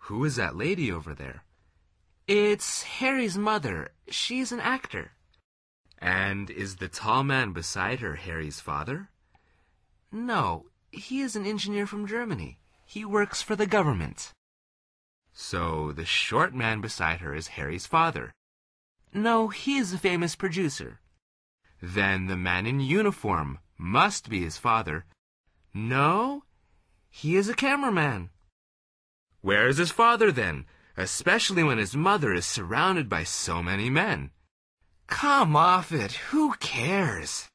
Who is that lady over there? It's Harry's mother. She's an actor. And is the tall man beside her Harry's father? No, he is an engineer from Germany. He works for the government. So the short man beside her is Harry's father. No, he is a famous producer. Then the man in uniform must be his father. No, he is a cameraman. Where is his father then, especially when his mother is surrounded by so many men? Come off it. Who cares?